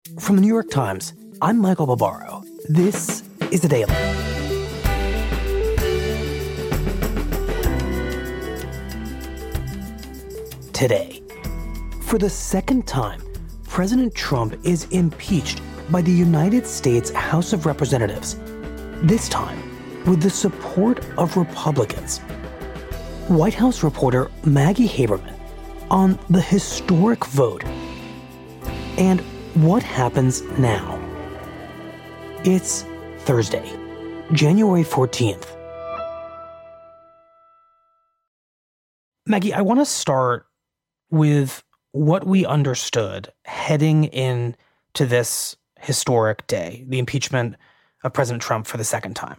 From the New York Times, I'm Michael Barbaro. This is The Daily. Today, for the second time, President Trump is impeached by the United States House of Representatives, this time with the support of Republicans. White House reporter Maggie Haberman on the historic vote and what happens now. It's Thursday, January 14th. Maggie, I want to start with what we understood heading into this historic day, the impeachment of President Trump for the second time.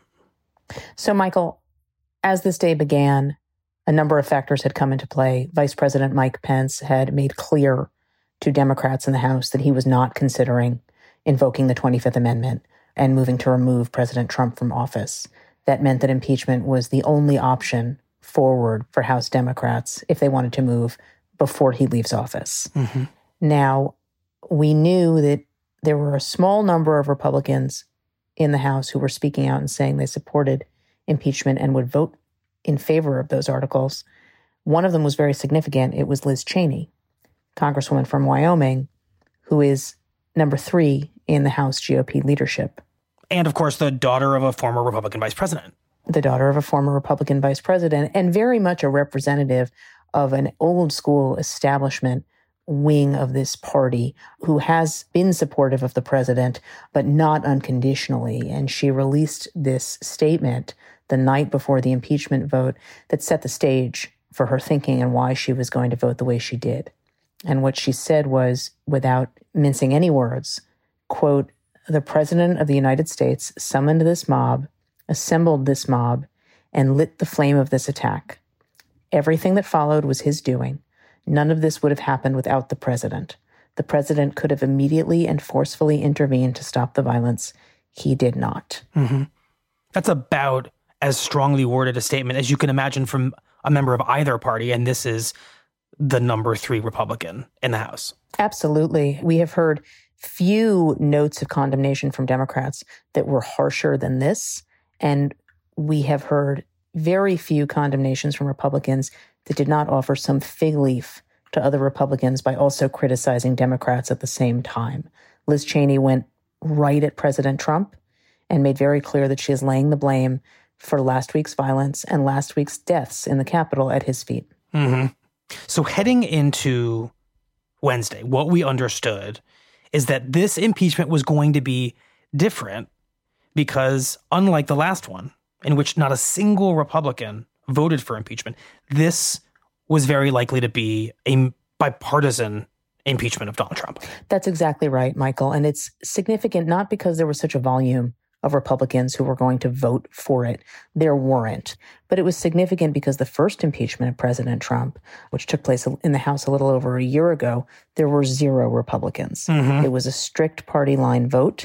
So, Michael, as this day began, a number of factors had come into play. Vice President Mike Pence had made clear to Democrats in the House that he was not considering invoking the 25th Amendment and moving to remove President Trump from office. That meant that impeachment was the only option forward for House Democrats if they wanted to move before he leaves office. Mm-hmm. Now, we knew that there were a small number of Republicans in the House who were speaking out and saying they supported impeachment and would vote in favor of those articles. One of them was very significant. It was Liz Cheney, Congresswoman from Wyoming, who is number 3 in the House GOP leadership. And, of course, the daughter of a former Republican vice president. The daughter of a former Republican vice president, and very much a representative of an old school establishment wing of this party who has been supportive of the president, but not unconditionally. And she released this statement the night before the impeachment vote that set the stage for her thinking and why she was going to vote the way she did. And what she said was, without mincing any words, quote, "The President of the United States summoned this mob, assembled this mob, and lit the flame of this attack. Everything that followed was his doing. None of this would have happened without the president. The president could have immediately and forcefully intervened to stop the violence. He did not." Mm-hmm. That's about as strongly worded a statement as you can imagine from a member of either party, and this is the number 3 Republican in the House. Absolutely. We have heard few notes of condemnation from Democrats that were harsher than this, and we have heard very few condemnations from Republicans that did not offer some fig leaf to other Republicans by also criticizing Democrats at the same time. Liz Cheney went right at President Trump and made very clear that she is laying the blame for last week's violence and last week's deaths in the Capitol at his feet. Mm-hmm. So heading into Wednesday, what we understood is that this impeachment was going to be different because, unlike the last one, in which not a single Republican voted for impeachment, this was very likely to be a bipartisan impeachment of Donald Trump. That's exactly right, Michael. And it's significant not because there was such a volume of Republicans who were going to vote for it. There weren't. But it was significant because the first impeachment of President Trump, which took place in the House a little over a year ago, there were 0 Republicans. Mm-hmm. It was a strict party line vote.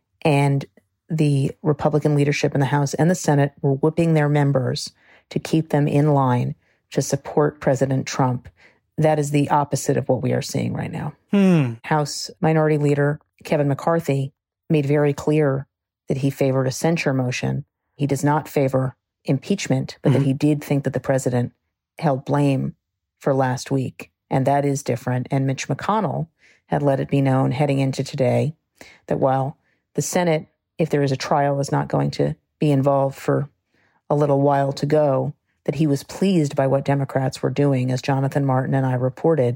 And the Republican leadership in the House and the Senate were whipping their members to keep them in line to support President Trump. That is the opposite of what we are seeing right now. House Minority Leader Kevin McCarthy made very clear that he favored a censure motion. He does not favor impeachment, but that he did think that the president held blame for last week. And that is different. And Mitch McConnell had let it be known heading into today that while the Senate, if there is a trial, is not going to be involved for a little while to go, that he was pleased by what Democrats were doing, as Jonathan Martin and I reported,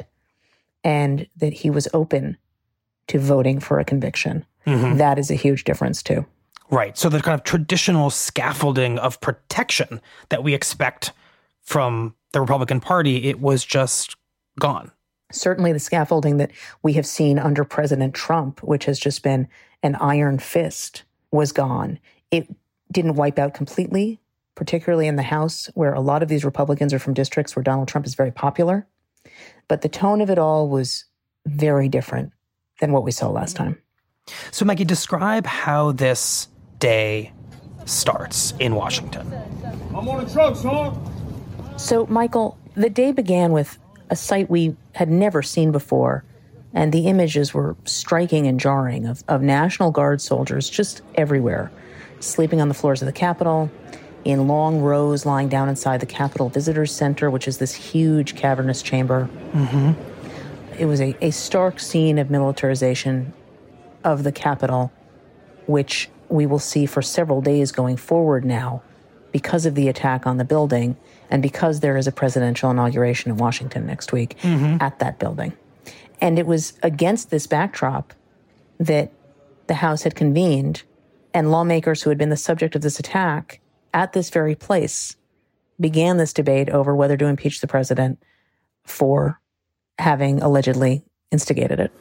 and that he was open to voting for a conviction. Mm-hmm. That is a huge difference, too. Right. So the kind of traditional scaffolding of protection that we expect from the Republican Party, it was just gone. Certainly the scaffolding that we have seen under President Trump, which has just been an iron fist, was gone. It didn't wipe out completely, particularly in the House, where a lot of these Republicans are from districts where Donald Trump is very popular. But the tone of it all was very different than what we saw last time. So, Maggie, describe how this day starts in Washington. I'm on the truck, son. So, Michael, the day began with a sight we had never seen before, And the images were striking and jarring of National Guard soldiers just everywhere, sleeping on the floors of the Capitol, in long rows lying down inside the Capitol Visitors Center, which is this huge cavernous chamber. Mm-hmm. It was a stark scene of militarization of the Capitol, which we will see for several days going forward now because of the attack on the building and because there is a presidential inauguration in Washington next week at that building. And it was against this backdrop that the House had convened, and lawmakers who had been the subject of this attack at this very place began this debate over whether to impeach the president for having allegedly instigated it.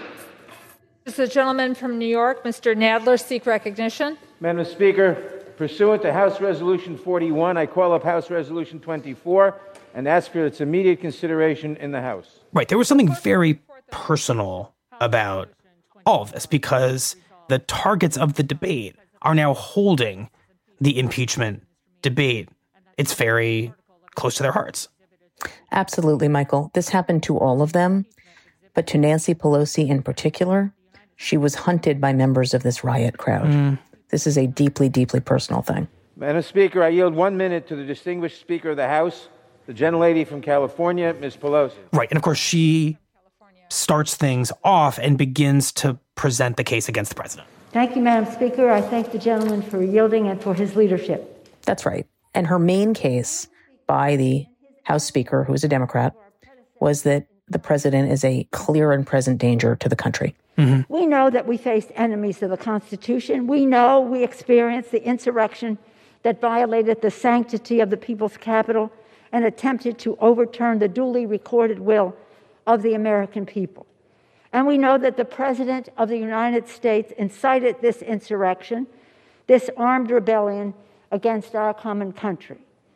Does the gentleman from New York, Mr. Nadler, seek recognition? Madam Speaker, pursuant to House Resolution 41, I call up House Resolution 24 and ask for its immediate consideration in the House. Right. There was something very personal about all of this because the targets of the debate are now holding the impeachment debate. It's very close to their hearts. Absolutely, Michael. This happened to all of them, but to Nancy Pelosi in particular, she was hunted by members of this riot crowd. This is a deeply, deeply personal thing. Madam Speaker, I yield 1 minute to the distinguished Speaker of the House, the gentlelady from California, Ms. Pelosi. Right. And of course, she starts things off and begins to present the case against the president. Thank you, Madam Speaker. I thank the gentleman for yielding and for his leadership. That's right. And her main case by the House Speaker, who is a Democrat, was that the president is a clear and present danger to the country. Mm-hmm. We know that we faced enemies of the Constitution. We know we experienced the insurrection that violated the sanctity of the people's capital and attempted to overturn the duly recorded will of the American people. And we know that the President of the United States incited this insurrection, this armed rebellion against our common country.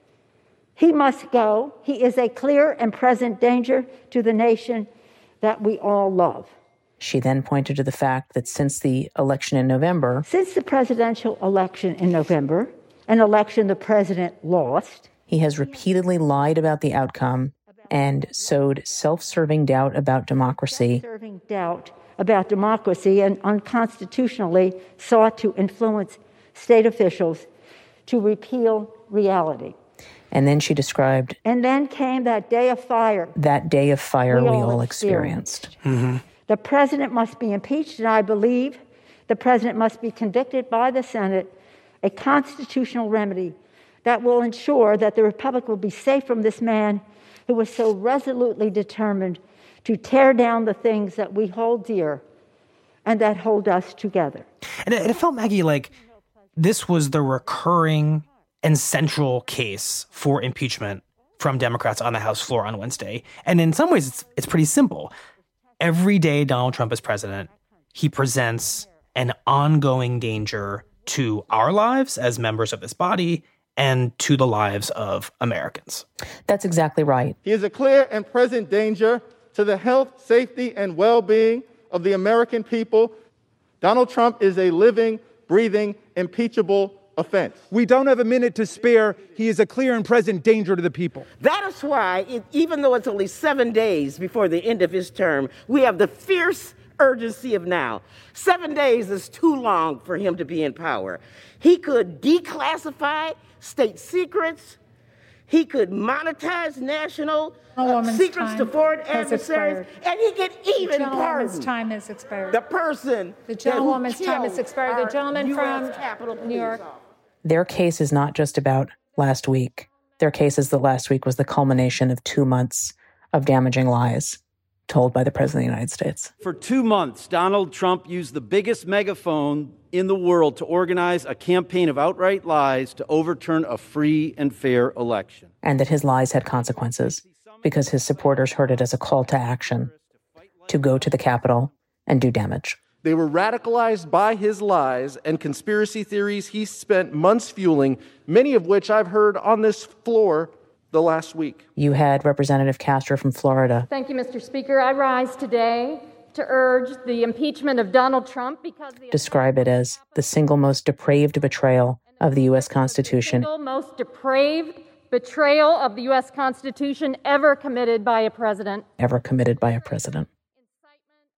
He must go. He is a clear and present danger to the nation that we all love. She then pointed to the fact that since the election in November... Since the presidential election in November, an election the president lost... He has repeatedly lied about the outcome and sowed self-serving doubt about democracy. Self-serving doubt about democracy and unconstitutionally sought to influence state officials to repeal reality. And then she described... And then came that day of fire. That day of fire we all experienced. Mm-hmm. The president must be impeached, and I believe the president must be convicted by the Senate, a constitutional remedy that will ensure that the Republic will be safe from this man who was so resolutely determined to tear down the things that we hold dear and that hold us together. And it felt, Maggie, like this was the recurring and central case for impeachment from Democrats on the House floor on Wednesday. And in some ways, it's pretty simple. Every day Donald Trump is president, he presents an ongoing danger to our lives as members of this body and to the lives of Americans. That's exactly right. He is a clear and present danger to the health, safety, and well-being of the American people. Donald Trump is a living, breathing, impeachable offense. We don't have a minute to spare. He is a clear and present danger to the people. That is why, even though it's only 7 days before the end of his term, we have the fierce urgency of now. 7 days is too long for him to be in power. He could declassify state secrets. He could monetize national secrets to foreign adversaries. And he could even pardon. The time has expired. The person. The gentlewoman's time has expired. The gentleman from New York. Their case is not just about last week. Their case is that last week was the culmination of 2 months of damaging lies told by the President of the United States. For 2 months, Donald Trump used the biggest megaphone in the world to organize a campaign of outright lies to overturn a free and fair election. And that his lies had consequences because his supporters heard it as a call to action to go to the Capitol and do damage. They were radicalized by his lies and conspiracy theories he spent months fueling, many of which I've heard on this floor the last week. You had Representative Castro from Florida. Thank you, Mr. Speaker. I rise today to urge the impeachment of Donald Trump because... Describe it as the single most depraved betrayal of the U.S. Constitution. The single most depraved betrayal of the U.S. Constitution ever committed by a president. Ever committed by a president.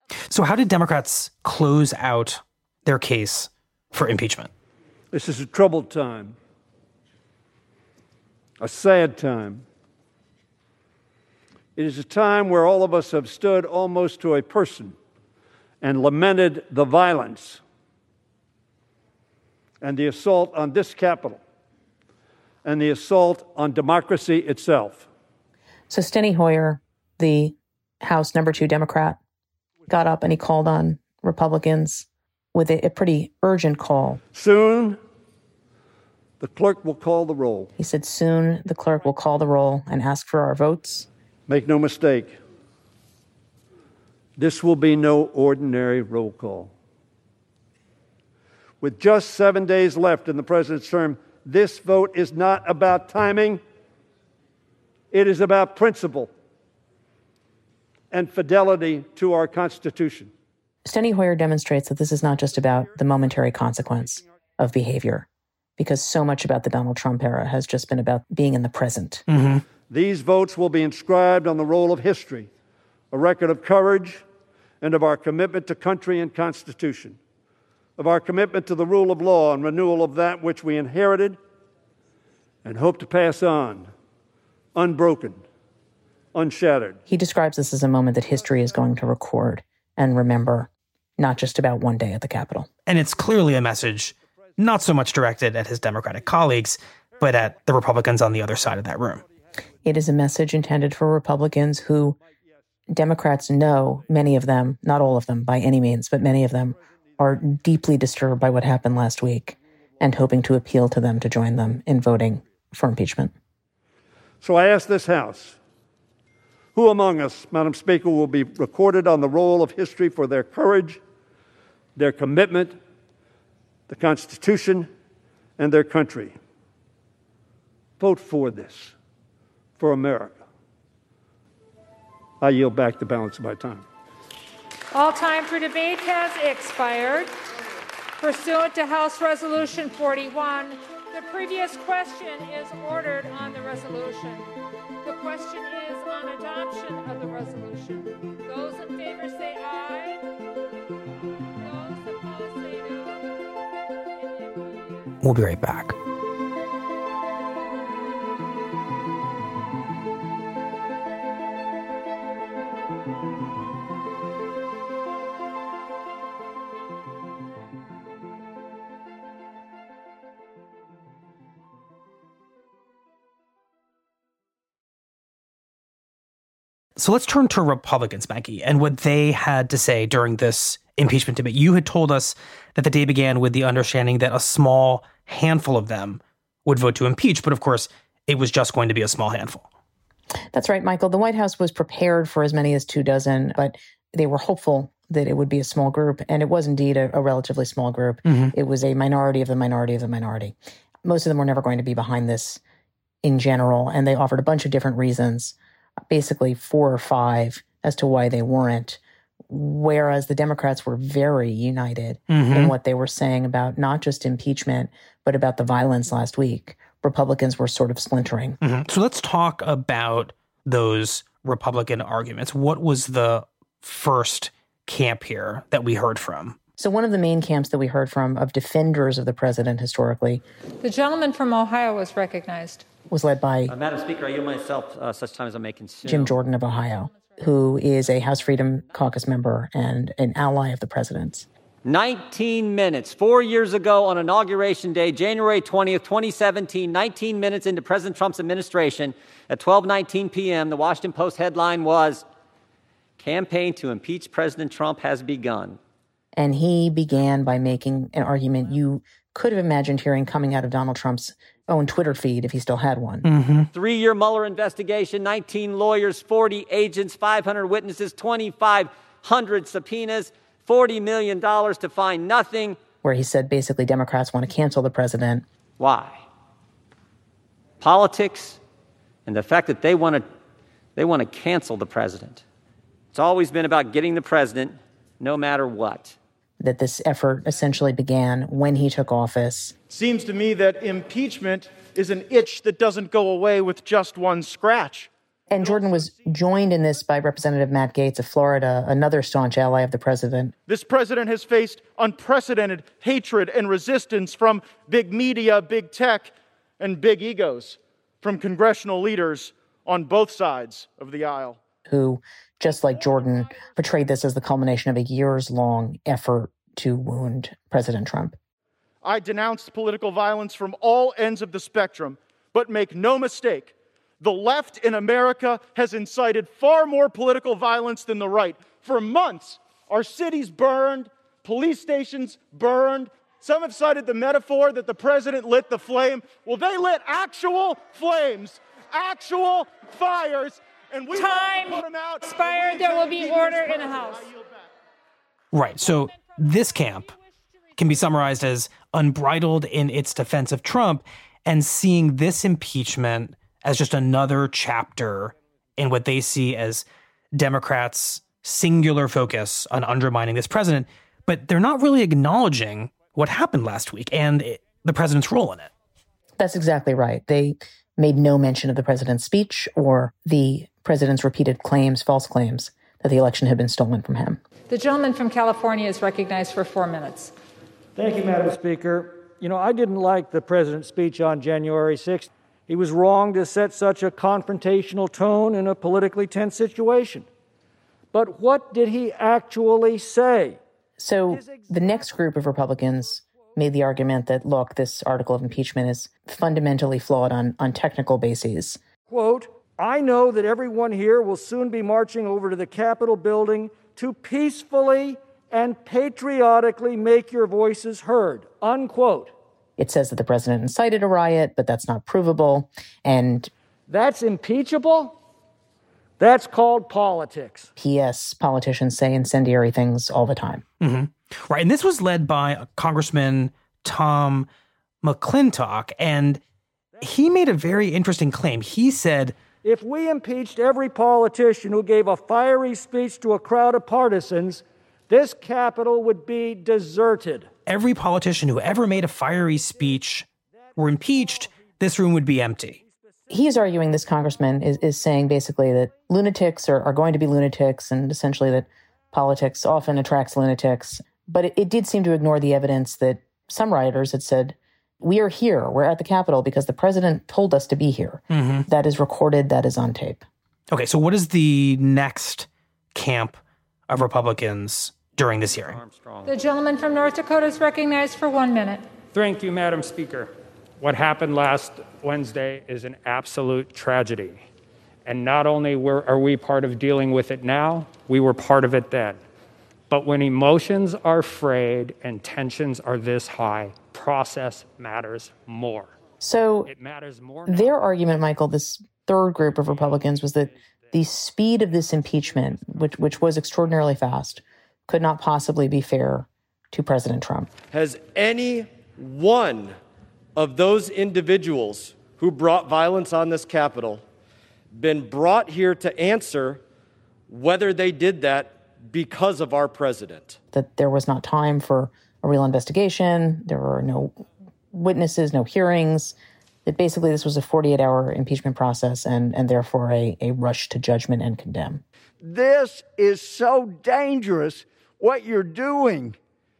So how did Democrats close out their case for impeachment? This is a troubled time, a sad time. It is a time where all of us have stood almost to a person and lamented the violence and the assault on this Capitol and the assault on democracy itself. So Steny Hoyer, the House number 2 Democrat, got up and he called on Republicans with a pretty urgent call. Soon, the clerk will call the roll. He said, soon the clerk will call the roll and ask for our votes. Make no mistake, this will be no ordinary roll call. With just 7 days left in the president's term, this vote is not about timing. It is about principle and fidelity to our Constitution. Steny Hoyer demonstrates that this is not just about the momentary consequence of behavior, because so much about the Donald Trump era has just been about being in the present. Mm-hmm. These votes will be inscribed on the roll of history, a record of courage and of our commitment to country and Constitution, of our commitment to the rule of law and renewal of that which we inherited and hope to pass on, unbroken, unshattered. He describes this as a moment that history is going to record and remember, not just about one day at the Capitol. And it's clearly a message not so much directed at his Democratic colleagues, but at the Republicans on the other side of that room. It is a message intended for Republicans who Democrats know, many of them, not all of them by any means, but many of them are deeply disturbed by what happened last week and hoping to appeal to them to join them in voting for impeachment. So I ask this House, who among us, Madam Speaker, will be recorded on the roll of history for their courage, their commitment, the Constitution, and their country? Vote for this, for America. I yield back the balance of my time. All time for debate has expired. Pursuant to House Resolution 41, the previous question is ordered on the resolution. The question is on adoption of the resolution. Those in favor say aye. Those opposed say no. We'll be right back. So let's turn to Republicans, Maggie, and what they had to say during this impeachment debate. You had told us that the day began with the understanding that a small handful of them would vote to impeach, but of course, it was just going to be a small handful. That's right, Michael. The White House was prepared for as many as 24, but they were hopeful that it would be a small group, and it was indeed a relatively small group. Mm-hmm. It was a minority of the minority of the minority. Most of them were never going to be behind this in general, and they offered a bunch of different reasons, basically 4 or 5 as to why they weren't, whereas the Democrats were very united in what they were saying about not just impeachment, but about the violence last week. Republicans were sort of splintering. So let's talk about those Republican arguments. What was the first camp here that we heard from? So one of the main camps that we heard from of defenders of the president historically. The gentleman from Ohio was recognized. Was led by Madam Speaker, I yield myself such time as I may consume. Jim Jordan of Ohio, who is a House Freedom Caucus member and an ally of the president's. 19 minutes, 4 years ago on Inauguration Day, January 20th, 2017, 19 minutes into President Trump's administration, at 12:19 p.m., the Washington Post headline was, "Campaign to impeach President Trump has begun." And he began by making an argument you could have imagined hearing coming out of Donald Trump's own Twitter feed if he still had one. 3-year Mueller investigation, 19 lawyers, 40 agents, 500 witnesses, 2,500 subpoenas, $40 million to find nothing. Where he said basically Democrats want to cancel the president. Why? Politics and the fact that they want to cancel the president. It's always been about getting the president no matter what. That this effort essentially began when he took office. Seems to me that impeachment is an itch that doesn't go away with just one scratch. And Jordan was joined in this by Representative Matt Gaetz of Florida, another staunch ally of the president. This president has faced unprecedented hatred and resistance from big media, big tech, and big egos, from congressional leaders on both sides of the aisle. Who, just like Jordan, portrayed this as the culmination of a years-long effort to wound President Trump. I denounced political violence from all ends of the spectrum, but make no mistake, the left in America has incited far more political violence than the right. For months, our cities burned, police stations burned. Some have cited the metaphor that the president lit the flame. Well, they lit actual flames, actual fires, and we Time put them out. expired. There will be order in the House. Right. So this camp can be summarized as unbridled in its defense of Trump and seeing this impeachment as just another chapter in what they see as Democrats' singular focus on undermining this president. But they're not really acknowledging what happened last week and the president's role in it. That's exactly right. They made no mention of the president's speech or the president's repeated claims, false claims, that the election had been stolen from him. The gentleman from California is recognized for 4 minutes. Thank you, Madam Speaker. You know, I didn't like the president's speech on January 6th. He was wrong to set such a confrontational tone in a politically tense situation. But what did he actually say? So the next group of Republicans made the argument that, look, this article of impeachment is fundamentally flawed on technical bases. Quote, I know that everyone here will soon be marching over to the Capitol building to peacefully and patriotically make your voices heard, unquote. It says that the president incited a riot, but that's not provable. And that's impeachable? That's called politics. P.S. Politicians say incendiary things all the time. Mm-hmm. Right. And this was led by Congressman Tom McClintock. And he made a very interesting claim. He said, if we impeached every politician who gave a fiery speech to a crowd of partisans, this Capitol would be deserted. Every politician who ever made a fiery speech were impeached, this room would be empty. He's arguing, this congressman is saying basically that lunatics are going to be lunatics, and essentially that politics often attracts lunatics. But it did seem to ignore the evidence that some rioters had said, we are here, we're at the Capitol because the president told us to be here. Mm-hmm. That is recorded, that is on tape. Okay, so what is the next camp of Republicans during this hearing? The gentleman from North Dakota is recognized for 1 minute. Thank you, Madam Speaker. What happened last Wednesday is an absolute tragedy. And not only are we part of dealing with it now, we were part of it then. But when emotions are frayed and tensions are this high, process matters more. So it matters more. Their argument, Michael, this third group of Republicans, was that the speed of this impeachment, which was extraordinarily fast, could not possibly be fair to President Trump. Has any one of those individuals who brought violence on this Capitol been brought here to answer whether they did that because of our president? That there was not time for a real investigation, there were no witnesses, no hearings, that basically this was a 48-hour impeachment process and therefore a rush to judgment and condemn. This is so dangerous, what you're doing.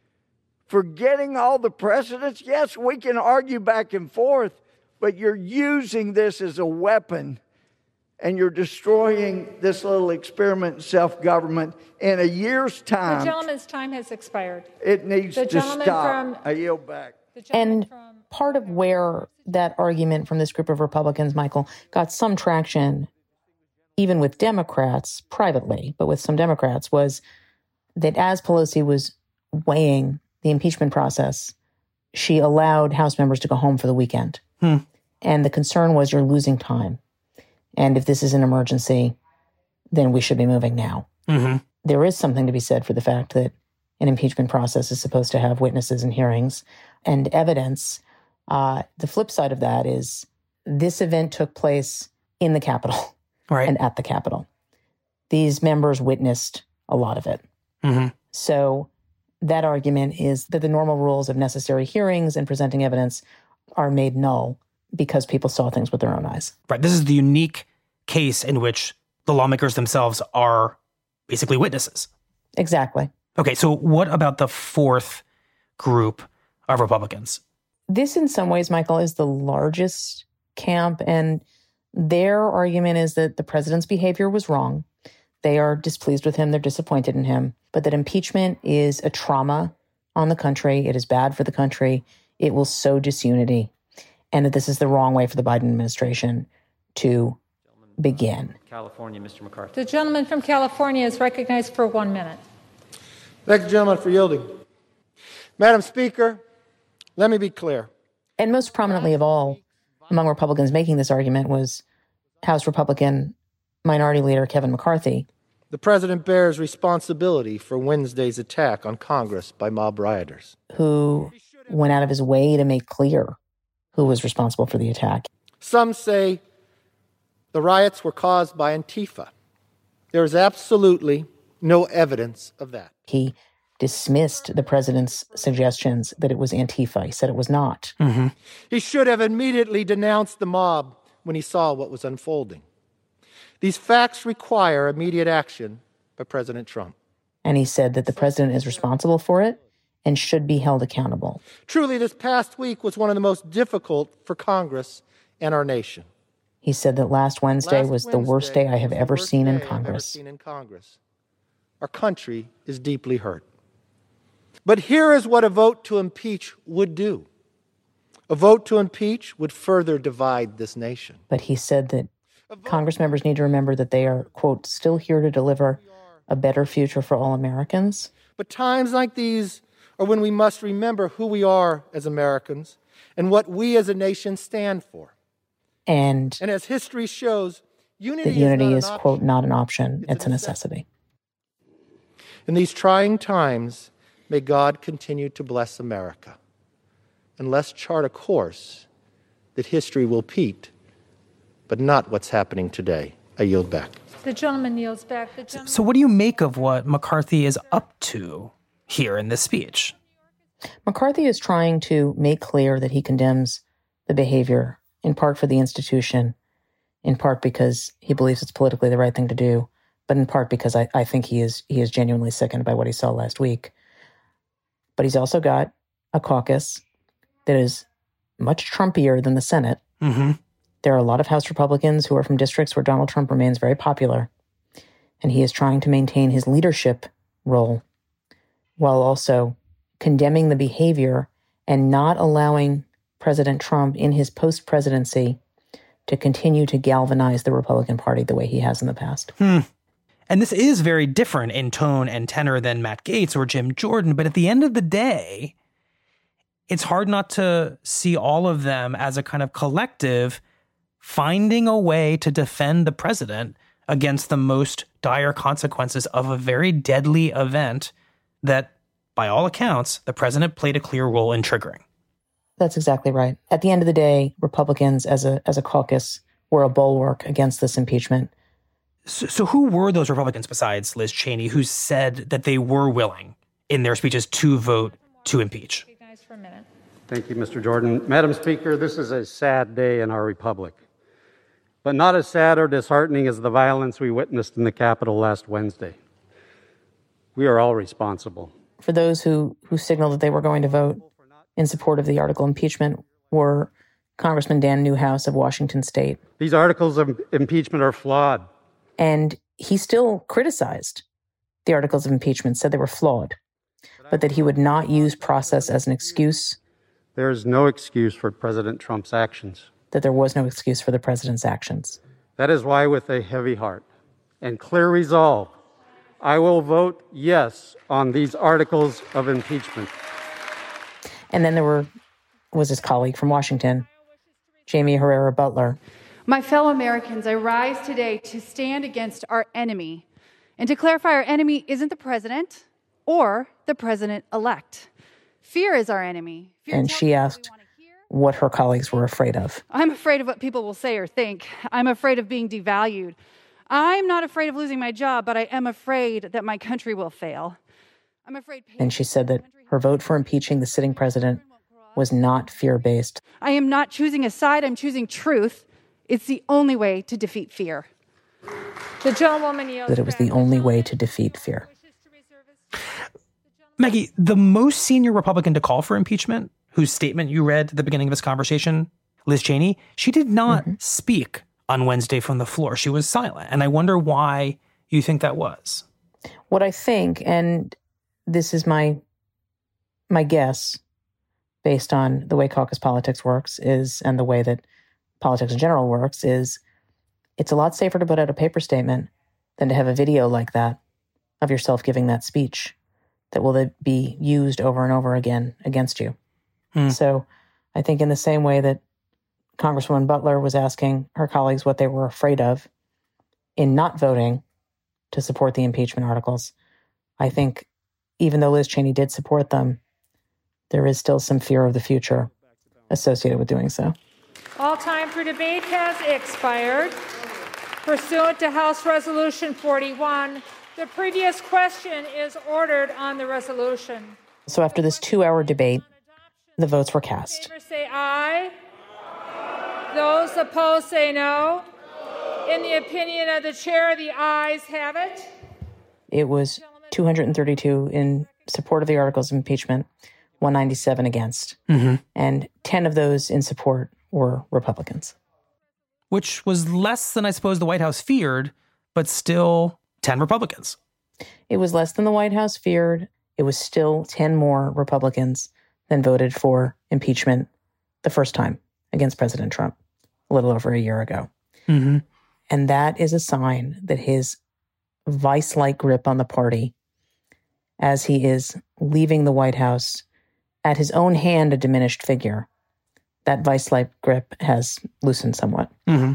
Forgetting all the precedents, yes, we can argue back and forth, but you're using this as a weapon and you're destroying this little experiment in self-government in a year's time. The gentleman's time has expired. It needs to stop. I yield back. And part of where that argument from this group of Republicans, Michael, got some traction, even with Democrats privately, but with some Democrats, was that as Pelosi was weighing the impeachment process, she allowed House members to go home for the weekend. And the concern was, you're losing time. And if this is an emergency, then we should be moving now. Mm-hmm. There is something to be said for the fact that an impeachment process is supposed to have witnesses and hearings and evidence. The flip side of that is this event took place in the Capitol and at the Capitol. These members witnessed a lot of it. Mm-hmm. So that argument is that the normal rules of necessary hearings and presenting evidence are made null because people saw things with their own eyes. Right. This is the unique case in which the lawmakers themselves are basically witnesses. Exactly. Okay, so what about the fourth group of Republicans? This, in some ways, Michael, is the largest camp, and their argument is that the president's behavior was wrong. They are displeased with him. They're disappointed in him. But that impeachment is a trauma on the country. It is bad for the country. It will sow disunity. And that this is the wrong way for the Biden administration to begin. California, Mr. McCarthy. The gentleman from California is recognized for 1 minute. Thank the gentleman for yielding. Madam Speaker, let me be clear. And most prominently of all, among Republicans making this argument was House Republican Minority Leader Kevin McCarthy. The president bears responsibility for Wednesday's attack on Congress by mob rioters, who went out of his way to make clear who was responsible for the attack. Some say the riots were caused by Antifa. There is absolutely no evidence of that. He dismissed the president's suggestions that it was Antifa. He said it was not. Mm-hmm. He should have immediately denounced the mob when he saw what was unfolding. These facts require immediate action by President Trump. And he said that the president is responsible for it and should be held accountable. Truly, this past week was one of the most difficult for Congress and our nation. He said that last Wednesday was the worst day I have ever seen in Congress. Our country is deeply hurt. But here is what a vote to impeach would do. A vote to impeach would further divide this nation. But he said that Congress members need to remember that they are, quote, still here to deliver a better future for all Americans. But times like these are when we must remember who we are as Americans and what we as a nation stand for. And as history shows, unity is quote, not an option, it's a necessity. In these trying times, may God continue to bless America. And let's chart a course that history will repeat, but not what's happening today. I yield back. The gentleman yields back. So what do you make of what McCarthy is up to here in this speech? McCarthy is trying to make clear that he condemns the behavior, in part for the institution, in part because he believes it's politically the right thing to do, but in part because I think he is genuinely sickened by what he saw last week. But he's also got a caucus that is much Trumpier than the Senate. Mm-hmm. There are a lot of House Republicans who are from districts where Donald Trump remains very popular, and he is trying to maintain his leadership role while also condemning the behavior and not allowing President Trump in his post-presidency to continue to galvanize the Republican Party the way he has in the past. And this is very different in tone and tenor than Matt Gaetz or Jim Jordan, but at the end of the day, it's hard not to see all of them as a kind of collective finding a way to defend the president against the most dire consequences of a very deadly event that, by all accounts, the president played a clear role in triggering. That's exactly right. At the end of the day, Republicans as a caucus were a bulwark against this impeachment. So who were those Republicans besides Liz Cheney who said that they were willing in their speeches to vote to impeach? Thank you, Mr. Jordan. Madam Speaker, this is a sad day in our republic, but not as sad or disheartening as the violence we witnessed in the Capitol last Wednesday. We are all responsible. For those who signaled that they were going to vote in support of the article impeachment were Congressman Dan Newhouse of Washington State. These articles of impeachment are flawed. And he still criticized the articles of impeachment, said they were flawed, but that he would not use process as an excuse. There is no excuse for President Trump's actions. That there was no excuse for the president's actions. That is why, with a heavy heart and clear resolve, I will vote yes on these articles of impeachment. And then there was his colleague from Washington, Jamie Herrera Butler. My fellow Americans, I rise today to stand against our enemy and to clarify our enemy isn't the president or the president-elect. Fear is our enemy. And she asked what her colleagues were afraid of. I'm afraid of what people will say or think. I'm afraid of being devalued. I'm not afraid of losing my job, but I am afraid that my country will fail. I'm afraid. And she said that her vote for impeaching the sitting president was not fear-based. I am not choosing a side. I'm choosing truth. It's the only way to defeat fear. The gentlewoman yields that it was the only way to defeat fear. Maggie, the most senior Republican to call for impeachment, whose statement you read at the beginning of this conversation, Liz Cheney, she did not speak on Wednesday from the floor. She was silent. And I wonder why you think that was. What I think, and this is my guess based on the way caucus politics works is, and the way that politics in general works, is it's a lot safer to put out a paper statement than to have a video like that of yourself giving that speech that will then be used over and over again against you. So I think in the same way that Congresswoman Butler was asking her colleagues what they were afraid of in not voting to support the impeachment articles, I think even though Liz Cheney did support them, there is still some fear of the future associated with doing so. All time for debate has expired. Pursuant to House Resolution 41, the previous question is ordered on the resolution. So after this 2-hour debate, the votes were cast. Favor say aye. Those opposed say no. In the opinion of the chair, the ayes have it. It was 232 in support of the articles of impeachment, 197 against. And 10 of those in support were Republicans. Which was less than I suppose the White House feared, but still 10 Republicans. It was less than the White House feared. It was still 10 more Republicans than voted for impeachment the first time against President Trump a little over a year ago. And that is a sign that his vice-like grip on the party as he is leaving the White House at his own hand a diminished figure, that vice-like grip has loosened somewhat.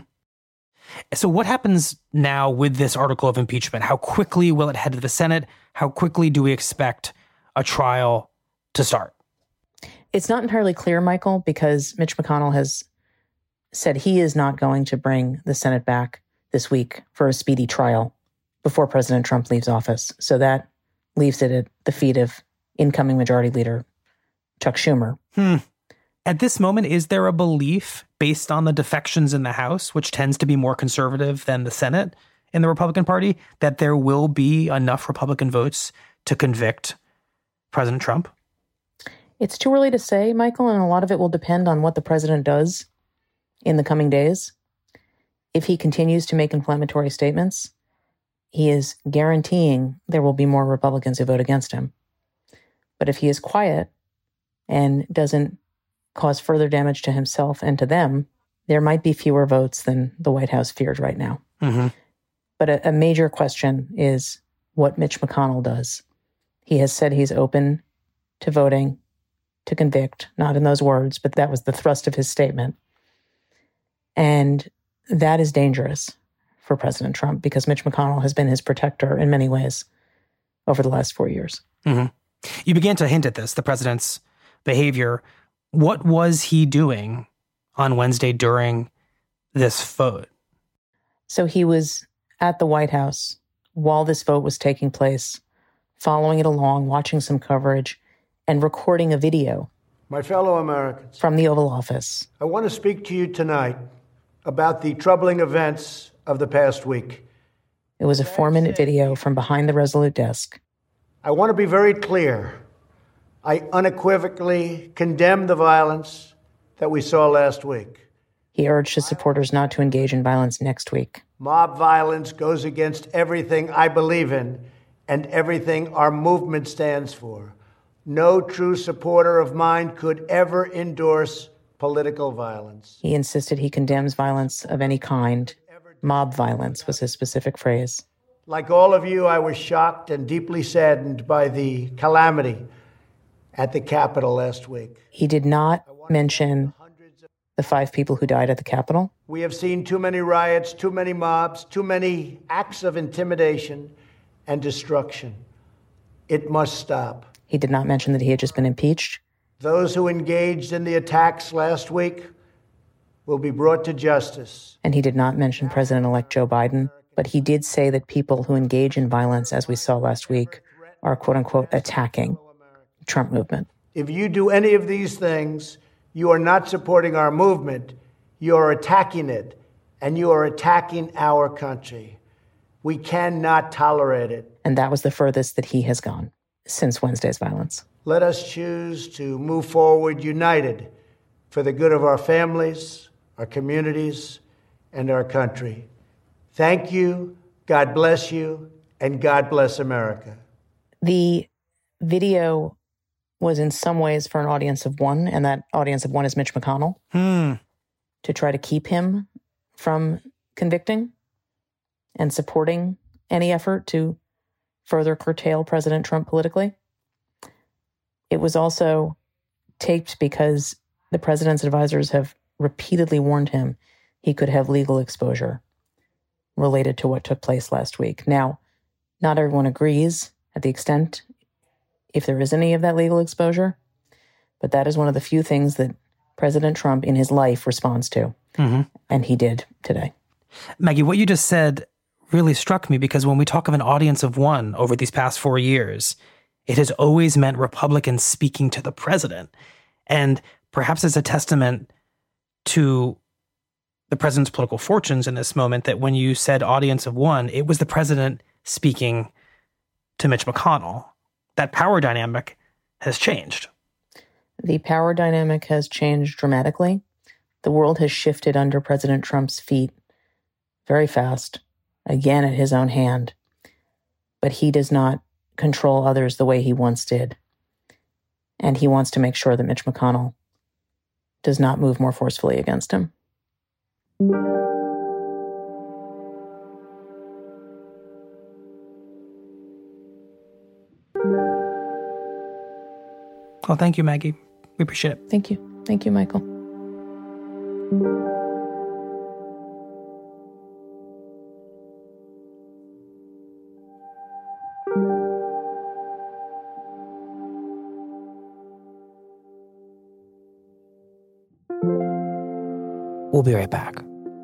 So what happens now with this article of impeachment? How quickly will it head to the Senate? How quickly do we expect a trial to start? It's not entirely clear, Michael, because Mitch McConnell has said he is not going to bring the Senate back this week for a speedy trial before President Trump leaves office. So that leaves it at the feet of incoming Majority Leader Chuck Schumer. At this moment, is there a belief based on the defections in the House, which tends to be more conservative than the Senate in the Republican Party, that there will be enough Republican votes to convict President Trump? It's too early to say, Michael, and a lot of it will depend on what the president does in the coming days. If he continues to make inflammatory statements, he is guaranteeing there will be more Republicans who vote against him. But if he is quiet and doesn't cause further damage to himself and to them, there might be fewer votes than the White House feared right now. But a major question is what Mitch McConnell does. He has said he's open to voting to convict, not in those words, but that was the thrust of his statement. And that is dangerous for President Trump because Mitch McConnell has been his protector in many ways over the last 4 years. You began to hint at this, the president's behavior. What was he doing on Wednesday during this vote? So he was at the White House while this vote was taking place, following it along, watching some coverage, and recording a video. My fellow Americans, from the Oval Office. I want to speak to you tonight about the troubling events of the past week. It was a 4-minute video from behind the Resolute desk. I want to be very clear. I unequivocally condemn the violence that we saw last week. He urged his supporters not to engage in violence next week. Mob violence goes against everything I believe in and everything our movement stands for. No true supporter of mine could ever endorse political violence. He insisted he condemns violence of any kind. Mob violence was his specific phrase. Like all of you, I was shocked and deeply saddened by the calamity at the Capitol last week. He did not mention the 5 people who died at the Capitol. We have seen too many riots, too many mobs, too many acts of intimidation and destruction. It must stop. He did not mention that he had just been impeached. Those who engaged in the attacks last week will be brought to justice. And he did not mention President-elect Joe Biden, but he did say that people who engage in violence, as we saw last week, are quote-unquote attacking the Trump movement. If you do any of these things, you are not supporting our movement. You are attacking it, and you are attacking our country. We cannot tolerate it. And that was the furthest that he has gone since Wednesday's violence. Let us choose to move forward united for the good of our families, our communities, and our country. Thank you, God bless you, and God bless America. The video was in some ways for an audience of one, and that audience of one is Mitch McConnell, to try to keep him from convicting and supporting any effort to further curtail President Trump politically. It was also taped because the president's advisors have repeatedly warned him he could have legal exposure related to what took place last week. Now, not everyone agrees at the extent, if there is any of that legal exposure, but that is one of the few things that President Trump in his life responds to. And he did today. Maggie, what you just said really struck me, because when we talk of an audience of one over these past 4 years, it has always meant Republicans speaking to the president. And perhaps as a testament to the president's political fortunes in this moment, that when you said audience of one, it was the president speaking to Mitch McConnell. That power dynamic has changed. The power dynamic has changed dramatically. The world has shifted under President Trump's feet very fast, again at his own hand. But he does not control others the way he once did. And he wants to make sure that Mitch McConnell does not move more forcefully against him. Well, thank you, Maggie. We appreciate it. Thank you. Thank you, Michael. We'll be right back.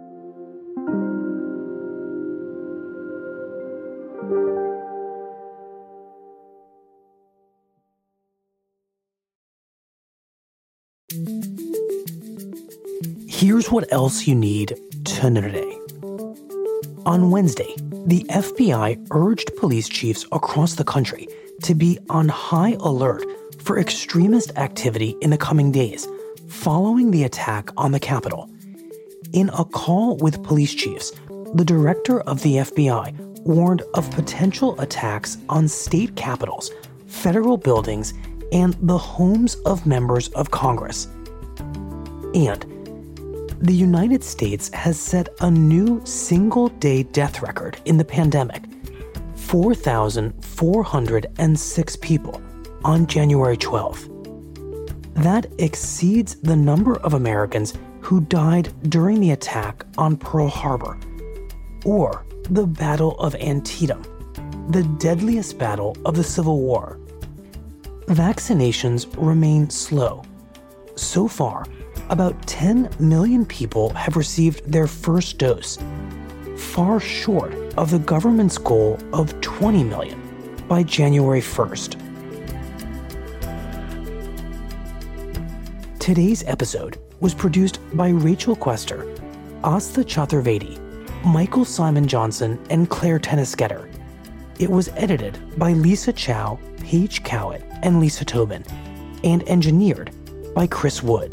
Here's what else you need to know today. On Wednesday, the FBI urged police chiefs across the country to be on high alert for extremist activity in the coming days following the attack on the Capitol. In a call with police chiefs, the director of the FBI warned of potential attacks on state capitals, federal buildings, and the homes of members of Congress. And the United States has set a new single-day death record in the pandemic, 4,406 people on January 12th. That exceeds the number of Americans who died during the attack on Pearl Harbor, or the Battle of Antietam, the deadliest battle of the Civil War. Vaccinations remain slow. So far, about 10 million people have received their first dose, far short of the government's goal of 20 million by January 1st. Today's episode was produced by Rachel Quester, Astha Chaturvedi, Michael Simon Johnson, and Claire Tennisgetter. It was edited by Lisa Chow, Paige Cowett, and Lisa Tobin, and engineered by Chris Wood.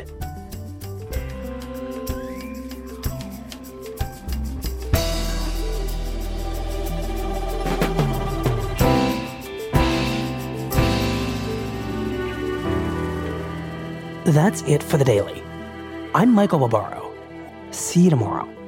That's it for the Daily. I'm Michael Barbaro. See you tomorrow.